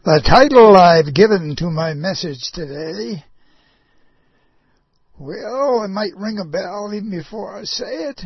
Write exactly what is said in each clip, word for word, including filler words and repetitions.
The title I've given to my message today, well, it might ring a bell even before I say it.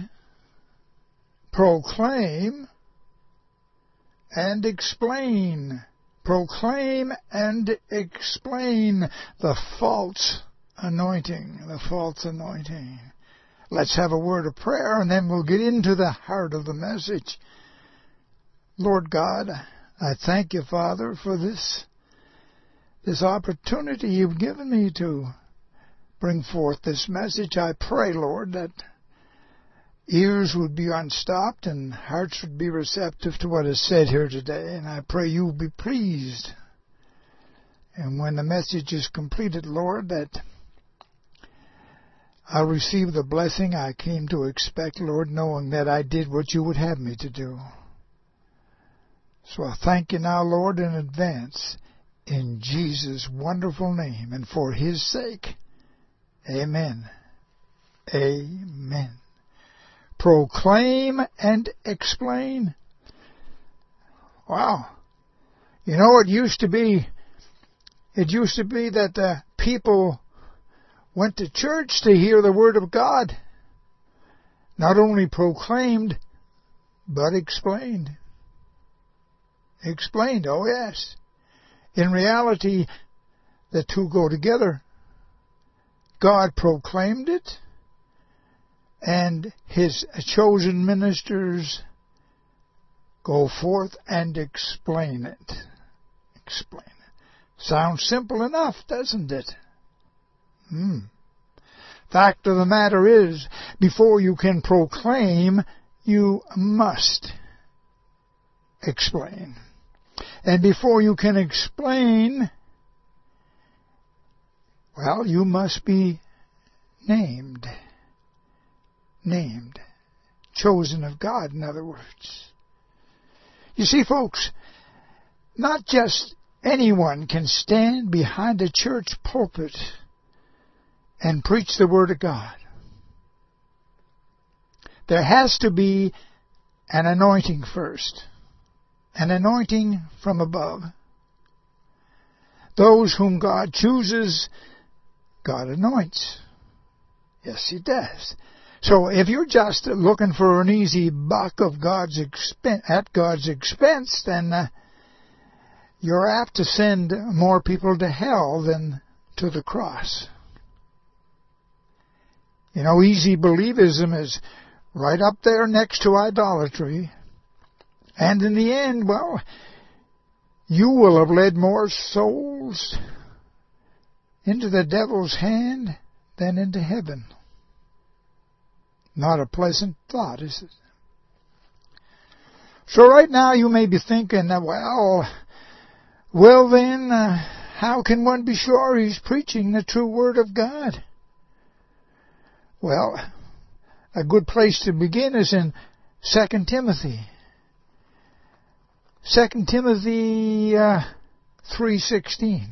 Proclaim and explain. Proclaim and explain the false anointing. The false anointing. Let's have a word of prayer and then we'll get into the heart of the message. Lord God, I thank you, Father, for this, this opportunity you've given me to bring forth this message. I pray, Lord, that ears would be unstopped and hearts would be receptive to what is said here today. And I pray you will be pleased. And when the message is completed, Lord, that I'll receive the blessing I came to expect, Lord, knowing that I did what you would have me to do. So I thank you now, Lord, in advance, in Jesus' wonderful name, and for his sake. Amen. Amen. Proclaim and explain. Wow. You know, it used to be, it used to be that uh, people went to church to hear the Word of God. Not only proclaimed, but explained. Explained, oh yes. In reality, the two go together. God proclaimed it, and his chosen ministers go forth and explain it. Explain it. Sounds simple enough, doesn't it? Hmm. Fact of the matter is, before you can proclaim, you must explain. And before you can explain, well, you must be named. Named. Chosen of God, in other words. You see, folks, not just anyone can stand behind a church pulpit and preach the Word of God. There has to be an anointing first. An anointing from above. Those whom God chooses, God anoints. Yes, he does. So if you're just looking for an easy buck of God's expense, at God's expense, then uh, you're apt to send more people to hell than to the cross. You know, easy believism is right up there next to idolatry. And in the end, well, you will have led more souls into the devil's hand than into heaven. Not a pleasant thought, is it? So right now you may be thinking, well, well then, uh, how can one be sure he's preaching the true Word of God? Well, a good place to begin is in Second Timothy. Second Timothy uh, three sixteen.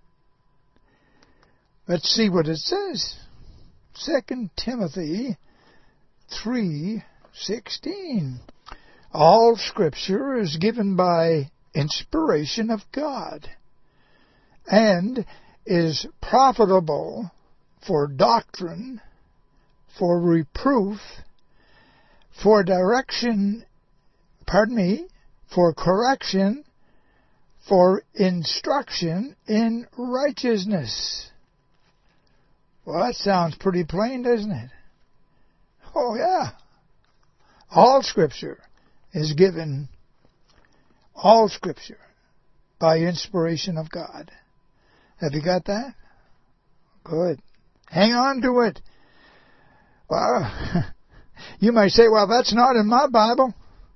Let's see what it says. Second Timothy three sixteen. All Scripture is given by inspiration of God, and is profitable for doctrine, for reproof, for direction, pardon me, for correction, for instruction in righteousness. Well, that sounds pretty plain, doesn't it? Oh, yeah. All Scripture is given, all Scripture, by inspiration of God. Have you got that? Good. Hang on to it. Well, you might say, well, that's not in my Bible.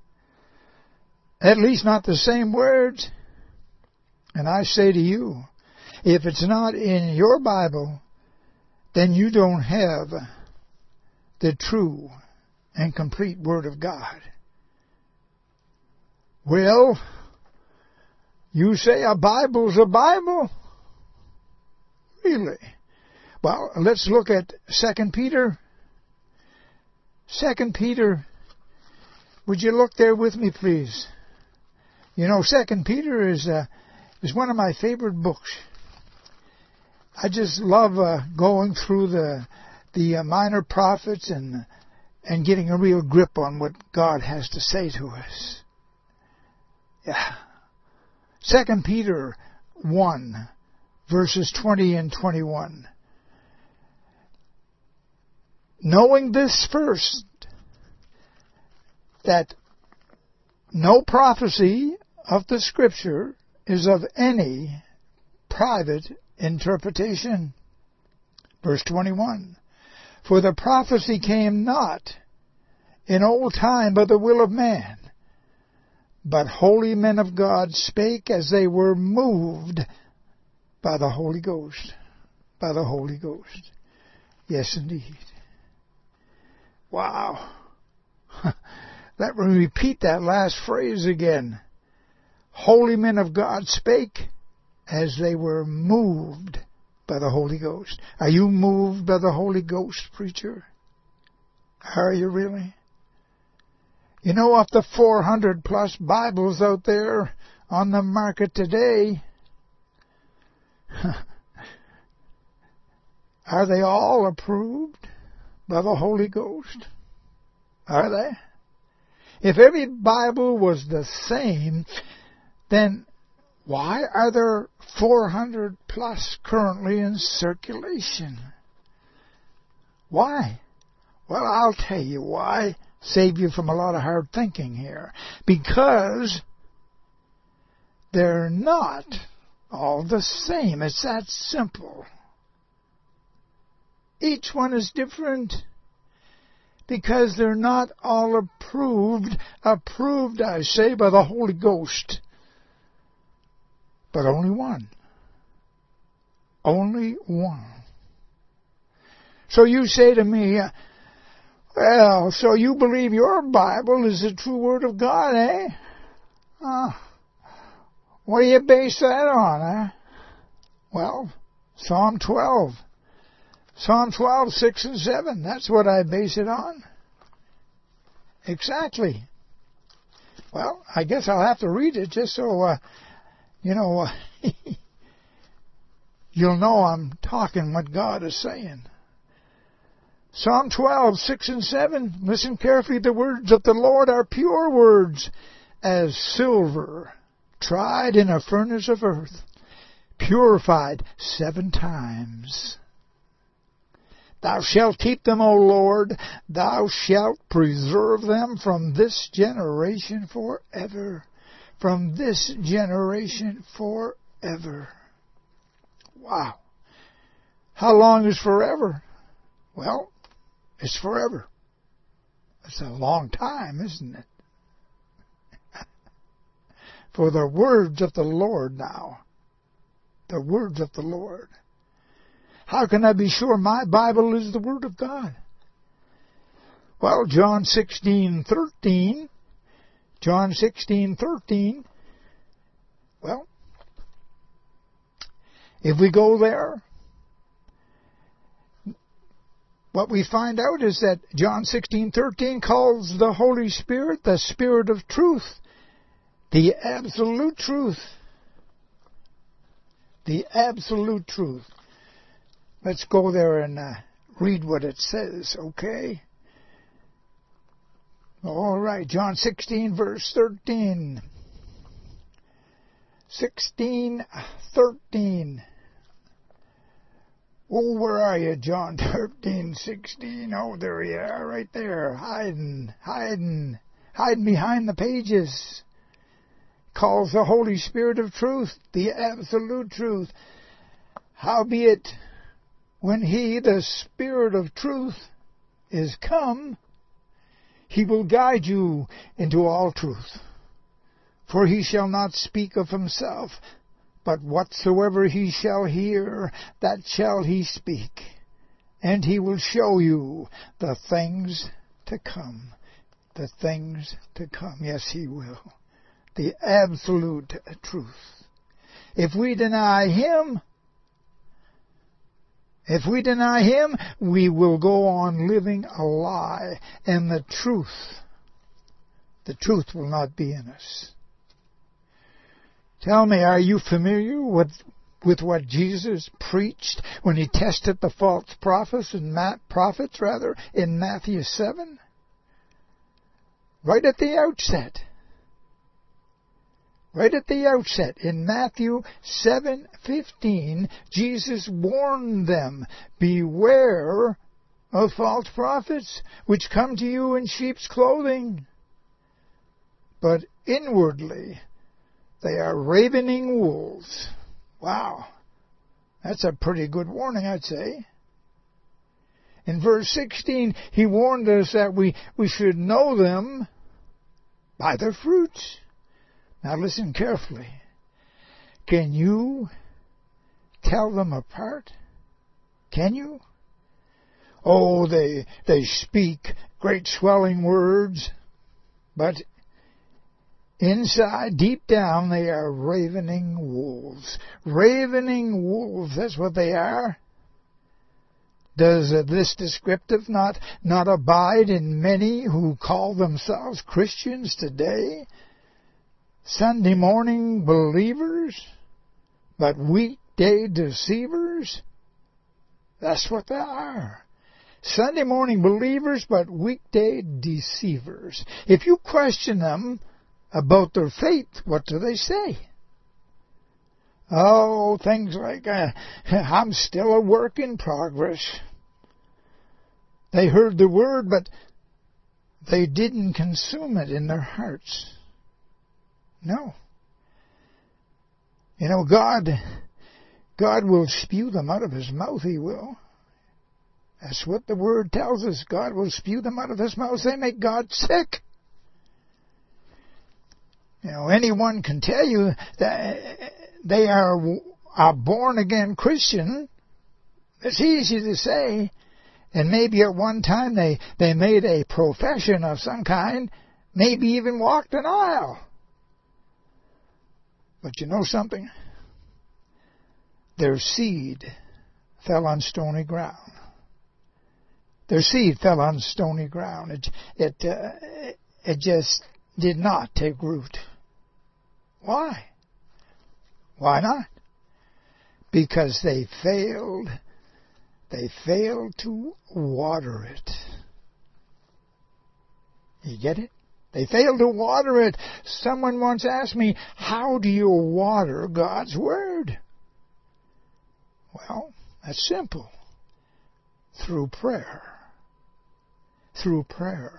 At least not the same words. And I say to you, if it's not in your Bible, then you don't have the true and complete Word of God. Well, you say a Bible's a Bible? Really? Well, let's look at Second Peter. Second Peter. Would you look there with me, please? You know, Second Peter is a is one of my favorite books. I just love uh, going through the the uh, minor prophets and and getting a real grip on what God has to say to us. Yeah. Second Peter one, verses twenty and twenty-one. Knowing this first, that no prophecy of the Scripture is of any private interpretation. Verse twenty-one. For the prophecy came not in old time by the will of man, but holy men of God spake as they were moved by the Holy Ghost. By the Holy Ghost. Yes, indeed. Wow. Let me repeat that last phrase again. Holy men of God spake as they were moved by the Holy Ghost. Are you moved by the Holy Ghost, preacher? Are you really? You know, of the four hundred plus Bibles out there on the market today, are they all approved by the Holy Ghost? Are they? If every Bible was the same, then why are there four hundred plus currently in circulation? Why? Well, I'll tell you why. Save you from a lot of hard thinking here. Because they're not all the same. It's that simple. Each one is different. Because they're not all approved. Approved, I say, by the Holy Ghost. But only one. Only one. So you say to me, well, so you believe your Bible is the true Word of God, eh? Uh, what do you base that on, eh? Well, Psalm twelve. Psalm twelve, six and seven. That's what I base it on. Exactly. Well, I guess I'll have to read it just so, uh, you know, uh, you'll know I'm talking what God is saying. Psalm twelve, six and seven. Listen carefully. The words of the Lord are pure words, as silver tried in a furnace of earth, purified seven times. Thou shalt keep them, O Lord. Thou shalt preserve them from this generation forever. From this generation forever. Wow. How long is forever? Well, it's forever. It's a long time, isn't it? For the words of the Lord now. The words of the Lord. How can I be sure my Bible is the Word of God? Well, John sixteen thirteen. John sixteen thirteen. Well, if we go there, what we find out is that John sixteen thirteen calls the Holy Spirit the Spirit of truth, the absolute truth. The absolute truth. Let's go there and uh, read what it says, okay? All right, John sixteen, verse thirteen. sixteen, thirteen. Oh, where are you, John thirteen, sixteen? Oh, there you are, right there, hiding, hiding, hiding behind the pages. Calls the Holy Spirit of truth, the absolute truth. Howbeit, when He, the Spirit of truth, is come, He will guide you into all truth. For He shall not speak of Himself, but whatsoever He shall hear, that shall He speak. And He will show you the things to come. The things to come. Yes, He will. The absolute truth. If we deny Him, If we deny Him, we will go on living a lie, and the truth, the truth will not be in us. Tell me, are you familiar with with what Jesus preached when he tested the false prophets and Ma- prophets rather in Matthew seven? Right at the outset. Right at the outset, in Matthew seven fifteen, Jesus warned them, beware of false prophets, which come to you in sheep's clothing, but inwardly they are ravening wolves. Wow, that's a pretty good warning, I'd say. In verse sixteen, he warned us that we, we should know them by their fruits. Now listen carefully. Can you tell them apart? Can you? Oh, they they speak great swelling words, but inside, deep down, they are ravening wolves. Ravening wolves, that's what they are. Does uh, this descriptive not, not abide in many who call themselves Christians today? Sunday morning believers, but weekday deceivers? That's what they are. Sunday morning believers, but weekday deceivers. If you question them about their faith, what do they say? Oh, things like, uh, I'm still a work in progress. They heard the word, but they didn't consume it in their hearts. No. You know, God, God will spew them out of His mouth, He will. That's what the Word tells us. God will spew them out of His mouth. They make God sick. You know, anyone can tell you that they are a born-again Christian. It's easy to say. And maybe at one time they, they made a profession of some kind, maybe even walked an aisle. But you know something? Their seed fell on stony ground. Their seed fell on stony ground. It it uh, it just did not take root. Why? Why not? Because they failed. They failed to water it. You get it? They failed to water it. Someone once asked me, how do you water God's Word? Well, that's simple. Through prayer. Through prayer.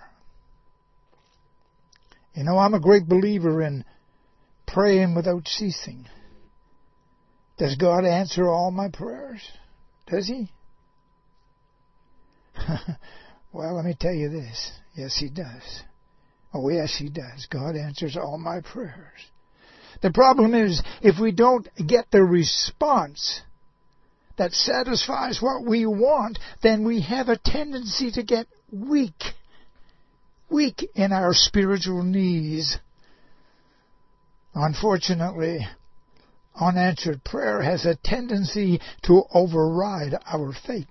You know, I'm a great believer in praying without ceasing. Does God answer all my prayers? Does He? Well, let me tell you this. Yes, He does. Oh, yes, He does. God answers all my prayers. The problem is, if we don't get the response that satisfies what we want, then we have a tendency to get weak. Weak in our spiritual knees. Unfortunately, unanswered prayer has a tendency to override our faith.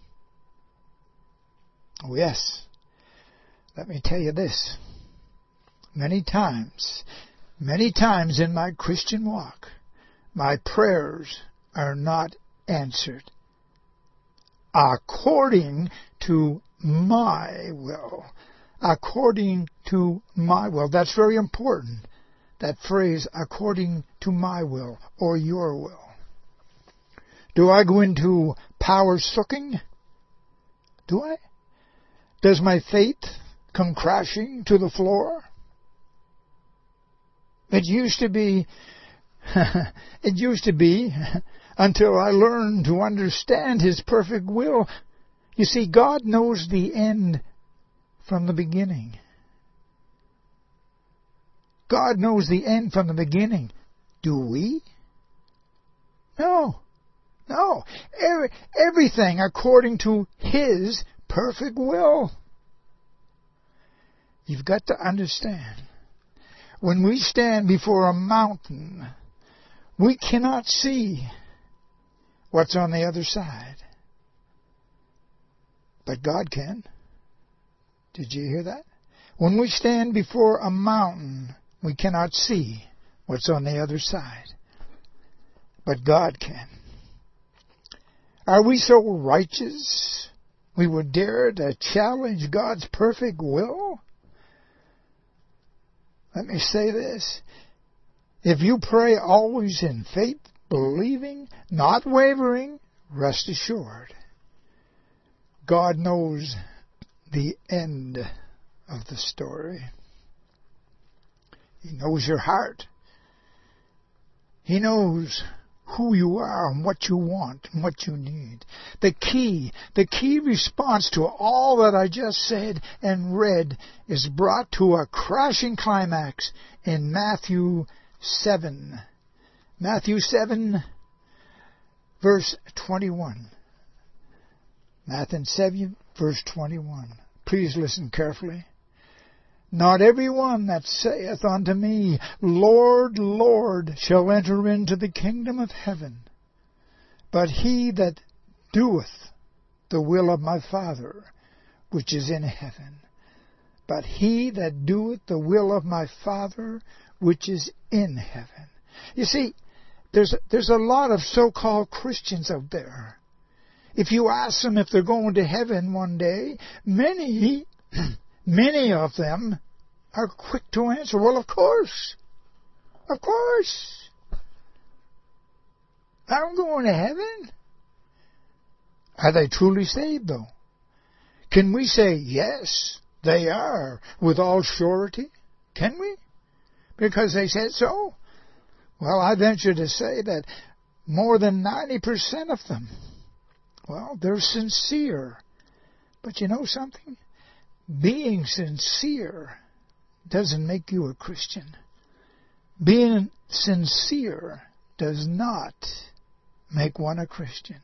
Oh, yes. Let me tell you this. Many times, many times in my Christian walk, my prayers are not answered according to my will. According to my will. That's very important. That phrase, according to my will or your will. Do I go into power sucking? Do I? Does my faith come crashing to the floor? It used to be, it used to be, until I learned to understand His perfect will. You see, God knows the end from the beginning. God knows the end from the beginning. Do we? No. No. Every, everything according to His perfect will. You've got to understand. When we stand before a mountain, we cannot see what's on the other side. But God can. Did you hear that? When we stand before a mountain, we cannot see what's on the other side. But God can. Are we so righteous we would dare to challenge God's perfect will? Let me say this. If you pray always in faith, believing, not wavering, rest assured, God knows the end of the story. He knows your heart. He knows who you are and what you want and what you need. The key, the key response to all that I just said and read is brought to a crashing climax in Matthew seven. Matthew seven, verse twenty-one. Matthew seven, verse twenty-one. Please listen carefully. Not every one that saith unto me, Lord, Lord, shall enter into the kingdom of heaven, but he that doeth the will of my Father, which is in heaven. But he that doeth the will of my Father, which is in heaven. You see, there's, there's a lot of so-called Christians out there. If you ask them if they're going to heaven one day, many... Many of them are quick to answer, well, of course. Of course. I'm going to heaven. Are they truly saved, though? Can we say, yes, they are, with all surety? Can we? Because they said so? Well, I venture to say that more than ninety percent of them, well, they're sincere. But you know something? Being sincere doesn't make you a Christian. Being sincere does not make one a Christian.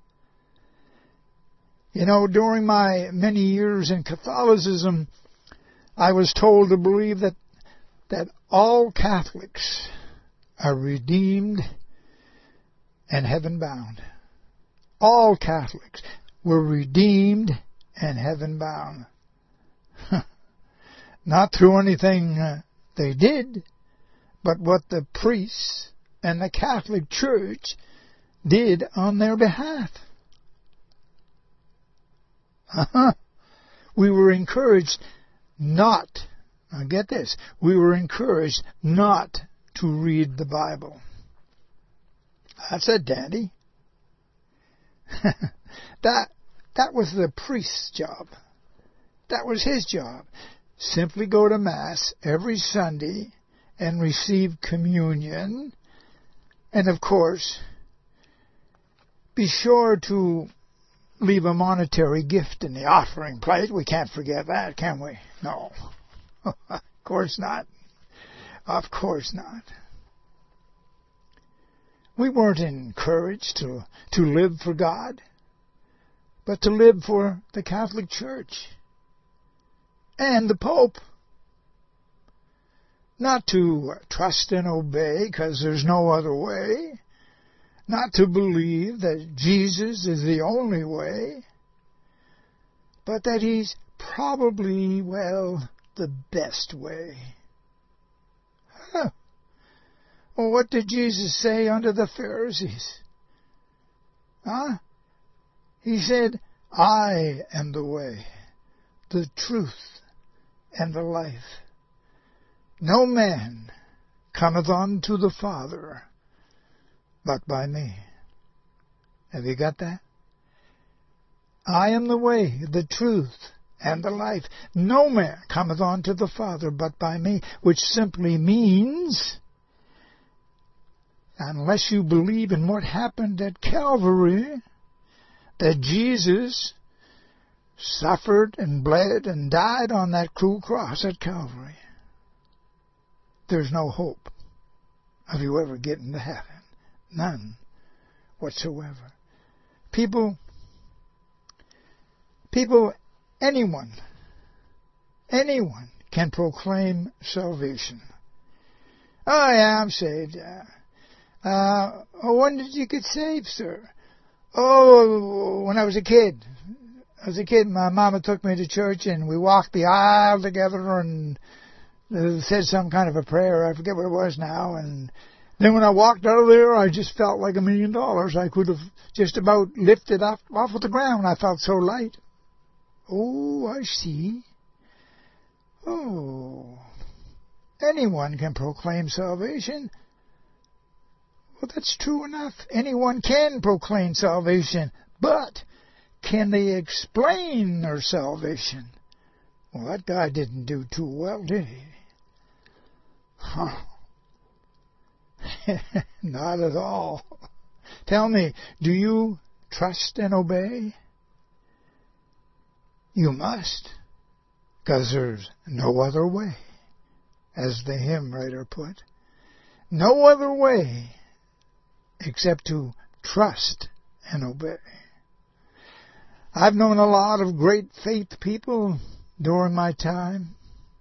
You know, during my many years in Catholicism, I was told to believe that that all Catholics are redeemed and heaven-bound. All Catholics were redeemed and heaven-bound. Not through anything uh, they did, but what the priests and the Catholic Church did on their behalf. Uh-huh. We were encouraged not, now get this, we were encouraged not to read the Bible. That's a dandy. that, that was the priest's job. That was his job. Simply go to Mass every Sunday and receive communion. And of course, be sure to leave a monetary gift in the offering plate. We can't forget that, can we? No. Of course not. Of course not. We weren't encouraged to, to live for God, but to live for the Catholic Church and the Pope. Not to trust and obey because there's no other way. Not to believe that Jesus is the only way. But that He's probably, well, the best way. Huh. Well, what did Jesus say unto the Pharisees? Huh? He said, I am the way, the truth, and the life. No man cometh unto the Father but by me. Have you got that? I am the way, the truth, and the life. No man cometh unto the Father but by me, which simply means, unless you believe in what happened at Calvary, that Jesus suffered and bled and died on that cruel cross at Calvary, there's no hope of you ever getting to heaven. None whatsoever. People, people, anyone, anyone can proclaim salvation. Oh, yeah, I'm saved. Yeah. Uh, when did you get saved, sir? Oh, when I was a kid. As a kid, my mama took me to church and we walked the aisle together and They said some kind of a prayer. I forget what it was now. And then when I walked out of there, I just felt like a million dollars. I could have just about lifted off, off of the ground. I felt so light. Oh, I see. Oh, anyone can proclaim salvation. Well, that's true enough. Anyone can proclaim salvation. But can they explain their salvation? Well, that guy didn't do too well, did he? Huh. Not at all. Tell me, do you trust and obey? You must, because there's no other way, as the hymn writer put. No other way except to trust and obey. I've known a lot of great faith people during my time.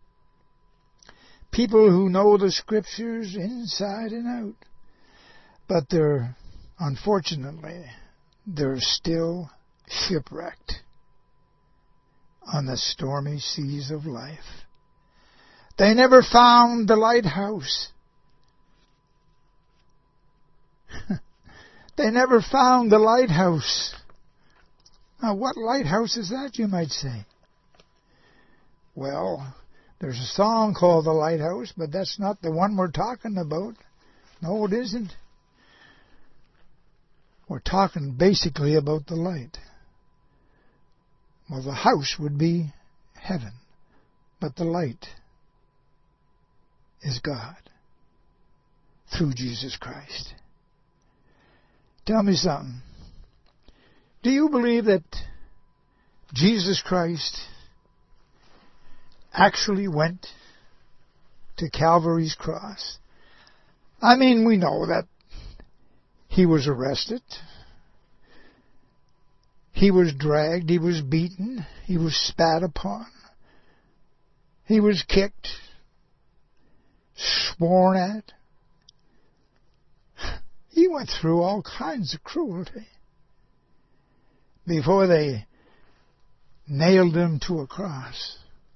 People who know the Scriptures inside and out. But they're, unfortunately, they're still shipwrecked on the stormy seas of life. They never found the lighthouse. They never found the lighthouse. Now, what lighthouse is that, you might say? Well, there's a song called The Lighthouse, but that's not the one we're talking about. No, it isn't. We're talking basically about the light. Well, the house would be heaven, but the light is God through Jesus Christ. Tell me something. Do you believe that Jesus Christ actually went to Calvary's cross? I mean, we know that he was arrested, he was dragged, he was beaten, he was spat upon, he was kicked, sworn at. He went through all kinds of cruelty before they nailed him to a cross.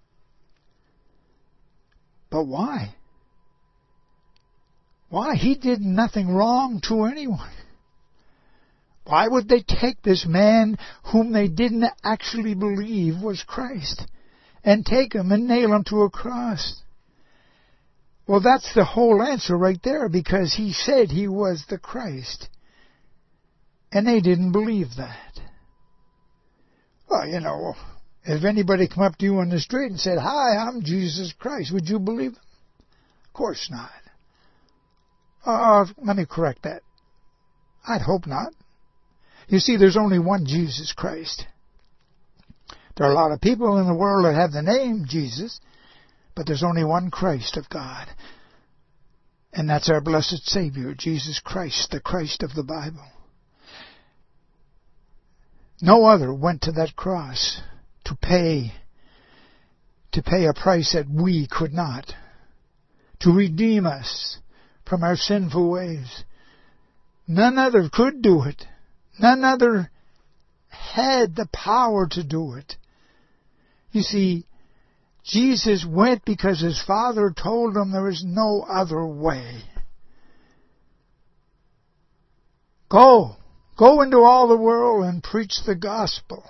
But why? Why? He did nothing wrong to anyone. Why would they take this man whom they didn't actually believe was Christ and take him and nail him to a cross? Well, that's the whole answer right there, because he said he was the Christ. And they didn't believe that. Well, you know, if anybody come up to you on the street and said, "Hi, I'm Jesus Christ," would you believe them? Of course not. Uh, let me correct that. I'd hope not. You see, there's only one Jesus Christ. There are a lot of people in the world that have the name Jesus, but there's only one Christ of God. And that's our blessed Savior, Jesus Christ, the Christ of the Bible. No other went to that cross to pay, to pay a price that we could not, to redeem us from our sinful ways. None other could do it. None other had the power to do it. You see, Jesus went because his Father told him there is no other way. Go. Go into all the world and preach the gospel.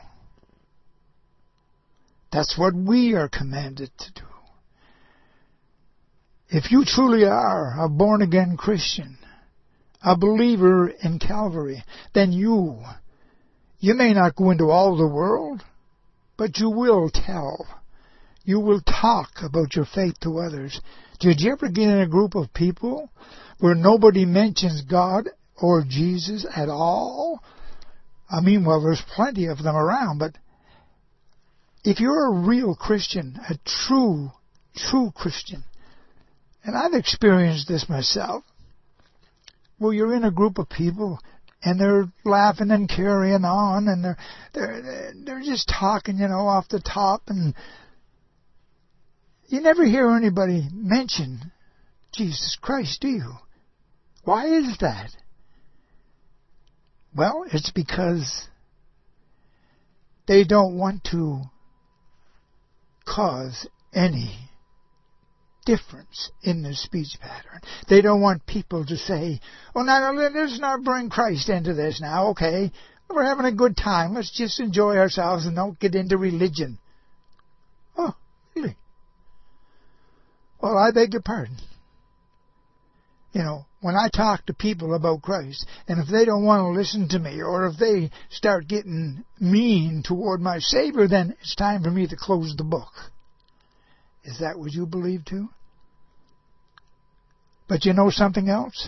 That's what we are commanded to do. If you truly are a born-again Christian, a believer in Calvary, then you, you may not go into all the world, but you will tell. You will talk about your faith to others. Did you ever get in a group of people where nobody mentions God or Jesus at all? I mean, well, there's plenty of them around, but if you're a real Christian, a true, true Christian, and I've experienced this myself, well, you're in a group of people and they're laughing and carrying on, and they're they're they're just talking, you know, off the top, and you never hear anybody mention Jesus Christ, do you? Why is that? Well, it's because they don't want to cause any difference in the speech pattern. They don't want people to say, oh, now let's not bring Christ into this now, okay? We're having a good time. Let's just enjoy ourselves and don't get into religion. Oh, really? Well, I beg your pardon. You know, when I talk to people about Christ, and if they don't want to listen to me, or if they start getting mean toward my Savior, then it's time for me to close the book. Is that what you believe too? But you know something else?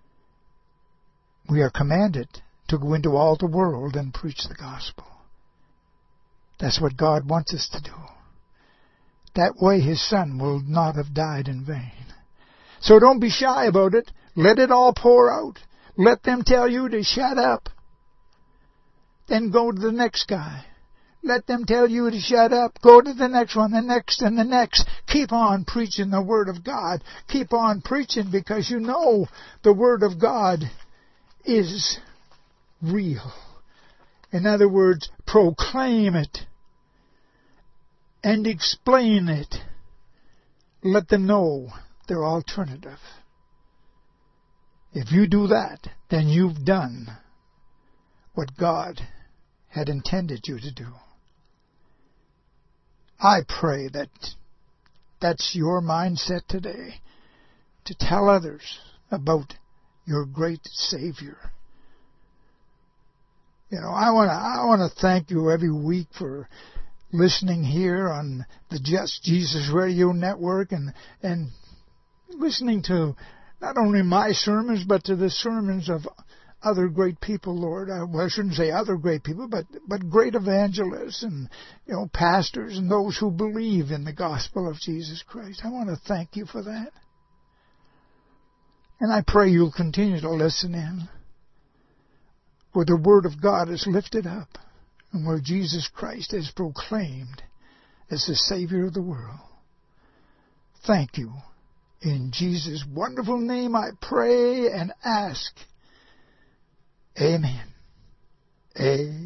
We are commanded to go into all the world and preach the gospel. That's what God wants us to do. That way His Son will not have died in vain. So don't be shy about it. Let it all pour out. Let them tell you to shut up. Then go to the next guy. Let them tell you to shut up. Go to the next one, the next and the next. Keep on preaching the Word of God. Keep on preaching because you know the Word of God is real. In other words, proclaim it and explain it. Let them know their alternative. If you do that, then you've done what God had intended you to do. I pray that that's your mindset today, to tell others about your great Savior. You know, I want to I want to thank you every week for listening here on the Just Jesus Radio Network and and listening to not only my sermons but to the sermons of other great people, Lord. I, well, I shouldn't say other great people, but but great evangelists and, you know, pastors and those who believe in the gospel of Jesus Christ. I want to thank you for that. And I pray you'll continue to listen in, where the Word of God is lifted up and where Jesus Christ is proclaimed as the Savior of the world. Thank you. In Jesus' wonderful name I pray and ask. Amen. Amen.